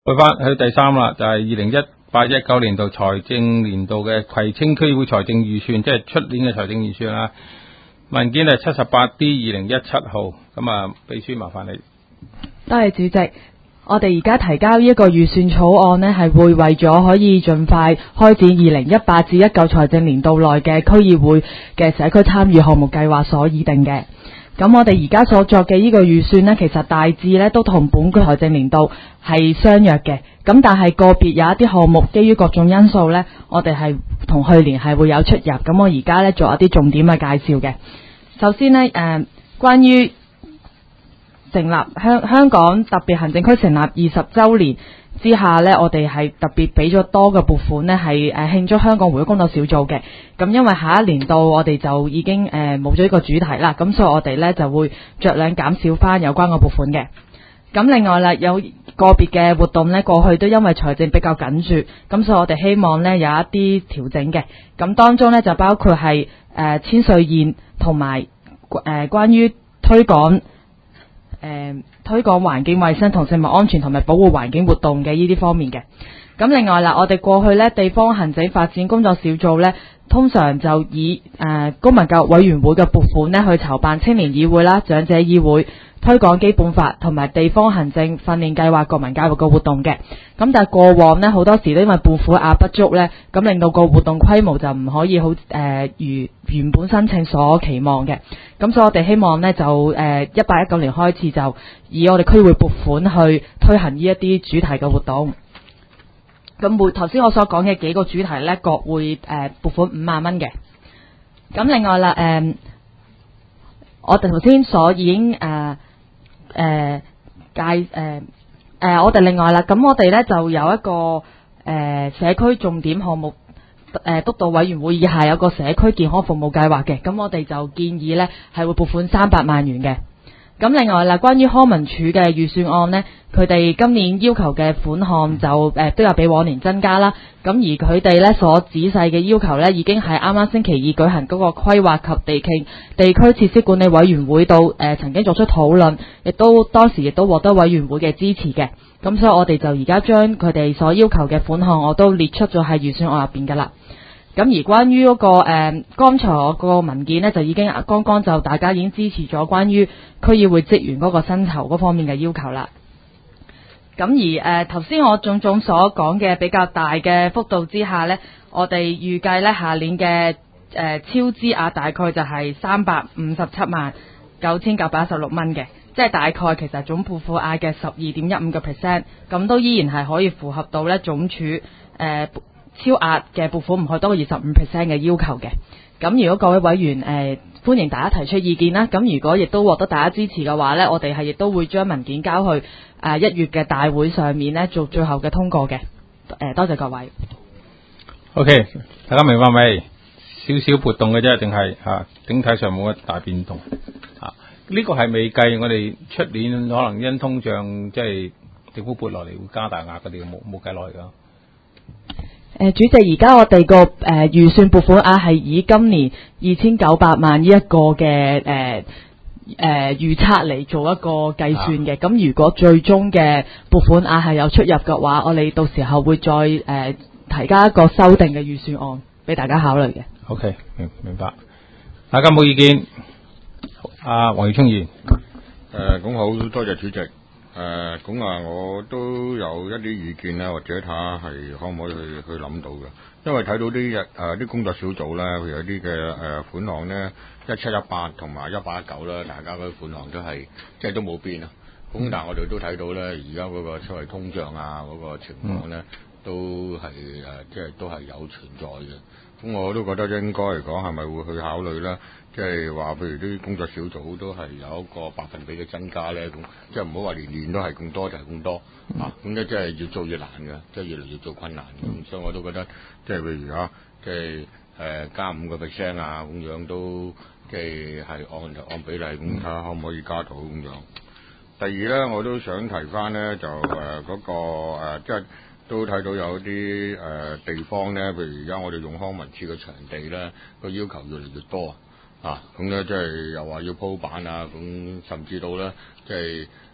去翻去第三啦，就係2018-19年度財政年度嘅葵青區議會財政預算，即係出年嘅財政預算啦。文件係 78D/2017 號，咁啊，秘書麻煩你。 多謝主席。我哋而家提交呢一個預算草案呢，係會為咗可以盡快開展2018-19財政年度內嘅區議會嘅社區參與項目計劃所擬定嘅。咁我哋而家所作嘅呢個預算呢，其實大致呢都同本個財政年度係相若嘅。咁但係個別有一啲項目，基於各種因素呢，我哋係同去年係會有出入。咁我而家呢做一啲重點嘅介紹嘅。首先呢，關於成立香港特別行政區成立20週年之下呢，我哋係特別俾咗多個撥款呢，係慶祝香港回歸工作小組嘅。咁因為下一年度我哋就已經冇咗呢個主題啦，咁所以我哋呢就會酌量減少翻有關嘅撥款嘅。咁另外啦，有個別嘅活動呢，過去都因為財政比較緊絀，咁所以我哋希望呢有一啲調整嘅。咁當中呢，就包括係千歲宴同埋關於推廣環境衛生同食物安全同埋保護環境活動嘅呢啲方面嘅。咁另外啦，我哋過去呢地方行政發展工作小組呢，通常就以公民教育委員會嘅撥款呢去籌辦青年議會啦、長者議會、推廣基本法同埋地方行政訓練計劃國民教育嘅活動嘅。咁但係過往呢，好多時都因為撥款額不足呢，咁令到個活動規模就唔可以好如原本申請所期望嘅。咁所以我哋希望呢，就18-19年開始就以我哋區會撥款去推行呢一啲主題嘅活動。咁頭先我所講嘅幾個主題呢，各會撥款5萬蚊嘅。咁另外啦，我哋頭先所已經我哋另外啦，咁我哋呢就有一個社區重點項目督導委員會以下有個社區健康服務計劃嘅，咁我哋就建議呢係會撥款300萬元嘅。咁另外啦，關於康文署嘅預算案呢，佢哋今年要求嘅款項就都有比往年增加啦。咁而佢哋呢所仔細嘅要求呢，已經係啱啱星期二舉行嗰個規劃及地區設施管理委員會度曾經作出討論，當時亦都獲得委員會嘅支持嘅。咁所以我哋就而家將佢哋所要求嘅款項我都列出咗喺預算案入邊㗎啦。咁而關於嗰個剛才我個文件呢，就已經剛剛就大家已經支持咗關於區議會職員嗰個薪酬嗰方面嘅要求啦。咁而頭先我種種所講嘅比較大嘅幅度之下呢，我哋預計呢下年嘅超支額大概就係3579916蚊嘅，即係大概其實總撥款額嘅12.15%，咁都依然係可以符合到呢總署超額嘅撥款唔可以多過25% 嘅要求嘅。咁如果各位委員歡迎大家提出意見啦。咁如果亦都獲得大家支持嘅話呢，我哋係亦都會將文件交去1月嘅大會上面呢做最後嘅通過嘅。多謝各位。 OK， 大家明白未？少少撥動嘅啫，定係整體上冇乜大變動。呢個係未計我哋出年可能因通脹即係政府撥落嚟會加大額嗰啲，冇計落嚟㗎。 主席，而家我哋個預算撥款額係以今年2900萬呢一個嘅預測嚟做一個計算嘅。咁如果最終嘅撥款額係有出入嘅話，我哋到時候會再提交一個修訂嘅預算案俾大家考慮嘅。 OK， 明白。大家冇意見？黃耀聰議員。 咁好，多謝主席。咁我都有一啲意見啦，或者睇下係可唔可以去諗到嘅。因為睇到啲工作小組咧，佢有啲嘅款項咧，1718同埋1819啦，大家嗰啲款項都係即係都冇變啊。咁但係我哋都睇到咧，而家嗰個所謂通脹嗰個情況咧，都係即係都係有存在嘅。咁我都覺得應該嚟講係咪會去考慮咧？即係話，譬如啲工作小組都係有一個百分比嘅增加咧，咁即係唔好話年年都係咁多就係咁多咁咧，即係越做越難嘅，即係越嚟越做困難嘅。咁所以我都覺得，即係譬如即係加5%咁樣都即係按比例咁睇下可唔可以加到咁樣。第二咧，我都想提翻咧，就嗰個即係都睇到有啲地方咧，譬如而家我哋用康文署嘅場地咧，個要求越嚟越多咁咧即係又話要鋪板咁甚至到咧即係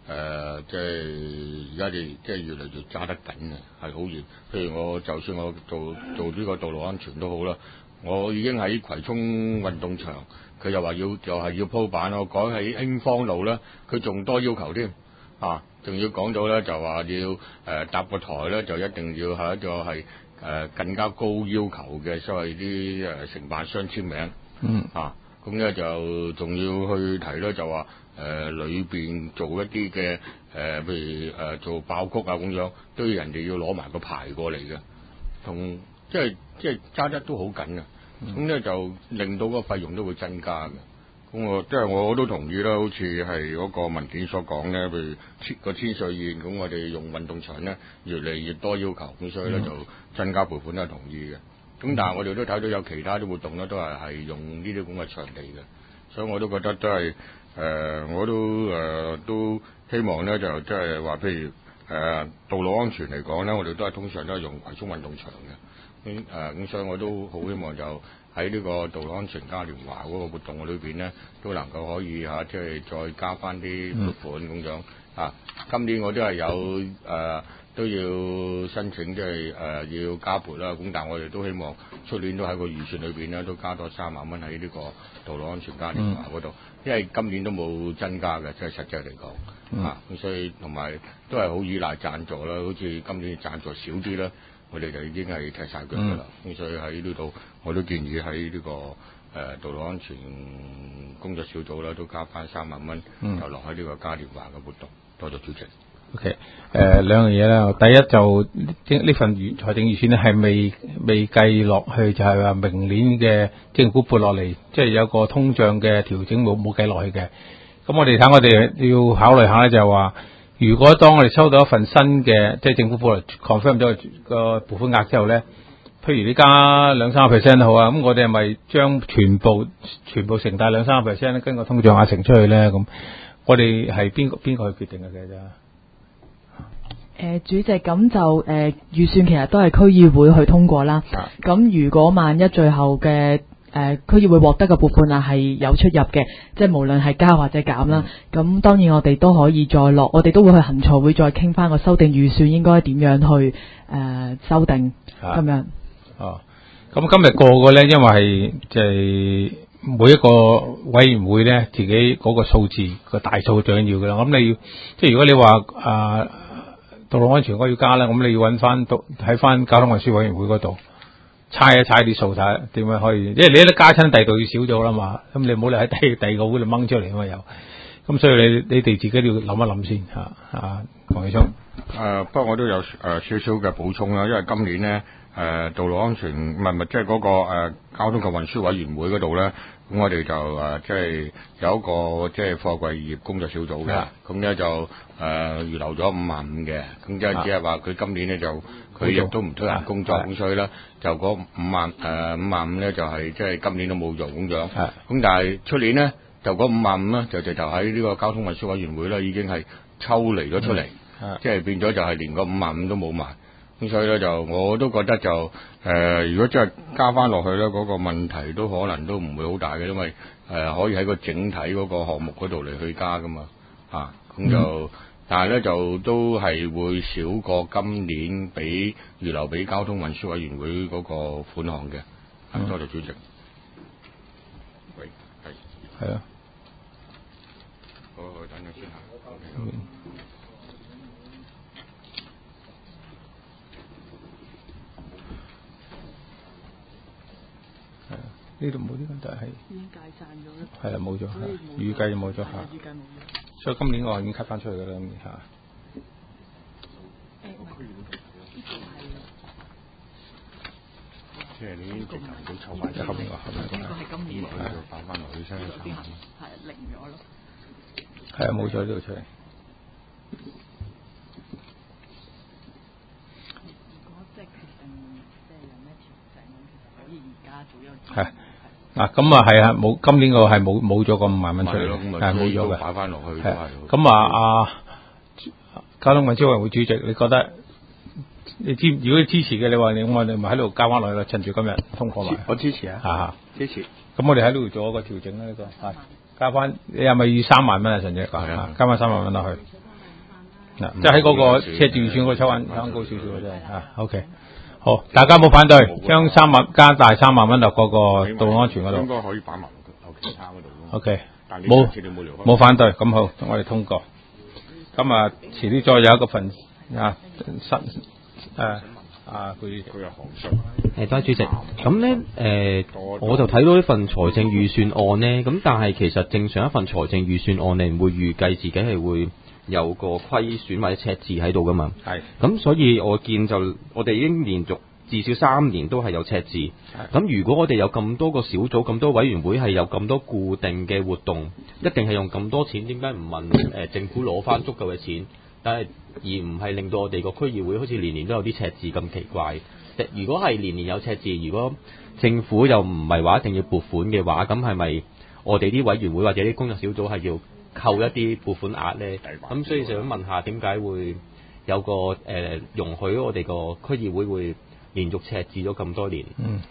即係而家哋即係越嚟越揸得緊啊，係好嚴。譬如我就算我做呢個道路安全都好啦，我已經喺葵涌運動場，佢又話要鋪板，我改喺興芳路咧，佢仲多要求添啊，仲要講到咧就話要搭個台咧就一定要係一個係更加高要求嘅所謂啲承辦商簽名，咁咧就仲要去提咧就話裏邊做一啲嘅譬如做爆谷啊咁樣，都要人哋要攞埋個牌過嚟嘅，同即係揸得都好緊嘅，咁咧就令到個費用都會增加嘅。咁即係我都同意啦，好似係嗰個文件所講咧，譬如個千歲宴，咁我哋用運動場咧越嚟越多要求，咁所以咧就增加撥款都係同意嘅。咁但係我哋都睇到有其他啲活動咧，都係用呢啲咁嘅場地嘅，所以我都覺得都係我都希望咧就即係話，譬如道路安全嚟講咧，我哋都係通常都係用葵涌運動場嘅，咁所以我都好希望就喺呢個道路安全嘉年華嗰個活動裏邊咧，都能夠可以即係再加翻啲撥款咁樣啊。今年我都係有都要申請，即係要加撥啦。咁但係我哋都希望出年都喺個預算裏邊咧，都加多3萬蚊喺呢個道路安全嘉年華嗰度，因為今年都冇增加嘅，即係實際嚟講咁所以同埋都係好依賴贊助啦。好似今年贊助少啲啦，我哋就已經係踢晒腳㗎啦。咁所以喺呢度我都建議喺呢個道路安全工作小組啦，都加翻3萬蚊，就落喺呢個嘉年華嘅活動。多謝主席。 OK， 兩樣嘢啦。第一就呢份財政預算咧係未計落去，就係話明年嘅政府撥落嚟，即係有個通脹嘅調整冇計落去嘅。咁我哋睇，我哋要考慮下咧，就係話如果當我哋收到一份新嘅即係政府撥嚟 confirm 咗個撥款額之後咧，譬如你加2-3% 都好啊，咁我哋係咪將全部乘大2-3% 咧，跟個通脹壓乘出去咧？咁我哋係邊個去決定嘅啫？ 主席，咁就預算其實都係區議會去通過啦。咁如果萬一最後嘅區議會獲得嘅撥款係有出入嘅，即係無論係加或者減啦。咁當然我哋都可以再落，我哋都會去行財會再傾翻個修訂預算應該點樣去修訂咁樣。 咁今日個咧，因為係即係每一個委員會咧，自己嗰個數字個大數最緊要㗎啦。咁你要即係如果你話道路安全我要加啦，咁你要揾翻喺翻交通運輸委員會嗰度猜啲數，睇點樣可以，因為你一加親第度要少咗啦嘛，咁你唔好嚟喺第二個會度掹出嚟啊嘛又，咁所以你哋自己都要諗一諗先鄺啟聰。 不過我都有少少嘅補充啦，因為今年咧道路安全唔係即係嗰個交通及運輸委員會嗰度咧，咁我哋就即係有一個即係貨櫃業工作小組嘅，咁咧就預留咗5萬5嘅，咁即係只係話佢今年咧就佢亦都唔推行工作，咁所以咧就嗰5萬5咧就係即係今年都冇用咁樣，咁但係出年咧就嗰5萬5咧就喺呢個交通運輸委員會咧已經係抽離咗出嚟，即係變咗就係連個5萬5都冇埋。咁所以咧就我都覺得就如果真係加翻落去咧，嗰個問題都可能都唔會好大嘅，因為可以喺個整體嗰個項目嗰度嚟去加噶嘛，咁就但係咧就都係會少過今年預留俾交通運輸委員會嗰個款項嘅。多謝主席。喂，係啊。 好，等陣先嚇。 呢度冇呢個就係已經解散咗啦。 係啦，冇咗，預計就冇咗嚇。 預計冇咗。 所以今年我已經 cut 翻出去㗎啦，咁即係你已經直頭都湊埋咗後面個後面呢個係今年喺度反翻落去先。 係零咗咯。 係啊，冇咗呢度出嚟。 如果即係決定即係有咩調整，其實可以而家早有。 係嗱，咁係啊，冇今年個係冇咗個5萬蚊出嚟，係冇咗嘅。 擺翻落去。 係咁交通運輸委員會主席，你覺得如果你支持嘅，你話我哋咪喺度加翻落去咯，趁住今日通過埋。 我支持啊，支持。 咁我哋喺呢度做一個調整啦，呢個加翻你係咪要3萬蚊啊？陳姐，加翻3萬蚊落去。 即係喺嗰個赤字預算嗰個抽翻高少少嘅真係OK， 好，大家冇反對，將加大3萬蚊落嗰個道路安全嗰度， 應該可以擺埋其他嗰度。 OK， 冇反對，咁好，我哋通過。咁啊，遲啲再有一個份佢有行數。 多謝主席。咁咧我就睇到呢份財政預算案咧，咁但係其實正常一份財政預算案，你唔會預計自己係會有個虧損或者赤字喺度噶嘛。係。咁所以我見我哋已經連續至少3年都係有赤字。咁如果我哋有咁多個小組、咁多委員會係有咁多固定嘅活動，一定係用咁多錢，點解唔問政府攞翻足夠嘅錢？但係而唔係令到我哋個區議會好似年年都有啲赤字咁奇怪。如果係年年有赤字，如果政府又唔係話一定要撥款嘅話，咁係咪我哋啲委員會或者啲工作小組係要扣一啲撥款額呢？咁所以就想問下點解會有個容許我哋個區議會連續赤字咗咁多年？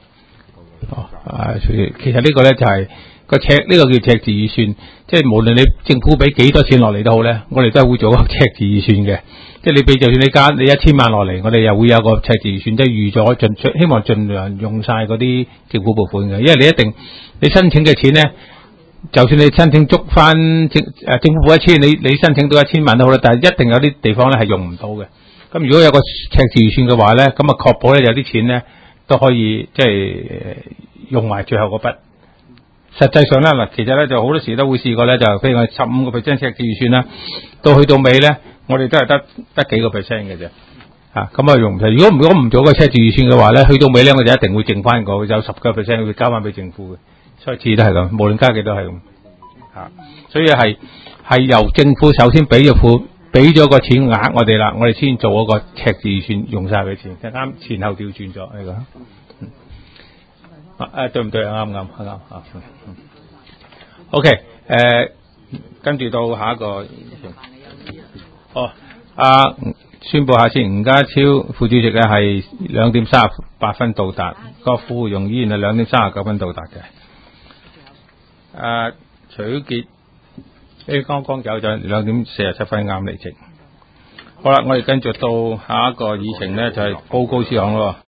其實呢個呢就係個呢個叫赤字預算，即係無論你政府俾幾多錢落嚟都好呢，我哋都係會做個赤字預算嘅。即係你俾就算你1000萬落嚟，我哋又會有個赤字預算，即係預咗希望盡量用晒嗰啲政府撥款嘅。因為你申請嘅錢呢，就算你申請足翻政府1000，你申請到1000萬都好啦，但係一定有啲地方呢係用唔到嘅。咁如果有個赤字預算嘅話呢，咁啊確保呢有啲錢呢都可以即係用埋最後嗰筆。實際上咧嗱，其實咧就好多時都會試過咧，就譬如我15% 赤字預算啦，到去到尾咧，我哋都係得幾個 percent 嘅啫，咁啊用唔晒。如果唔做個赤字預算嘅話咧，去到尾咧，我哋一定會剩翻有10% 會交翻俾政府嘅，所以次都係咁，無論加幾多係咁，所以係由政府首先俾咗個錢額我哋啦，我哋先做嗰個赤字預算用晒佢錢，啱前後調轉咗呢個。對唔對啊？啱。OK， 跟住到下一個。宣佈下先，吳家超副主席咧係2點38分到達，郭富榮議員係2點39分到達嘅。徐小傑剛剛走咗2點47分啱離席。好啦，我哋跟住到下一個議程咧就係報告事項咯。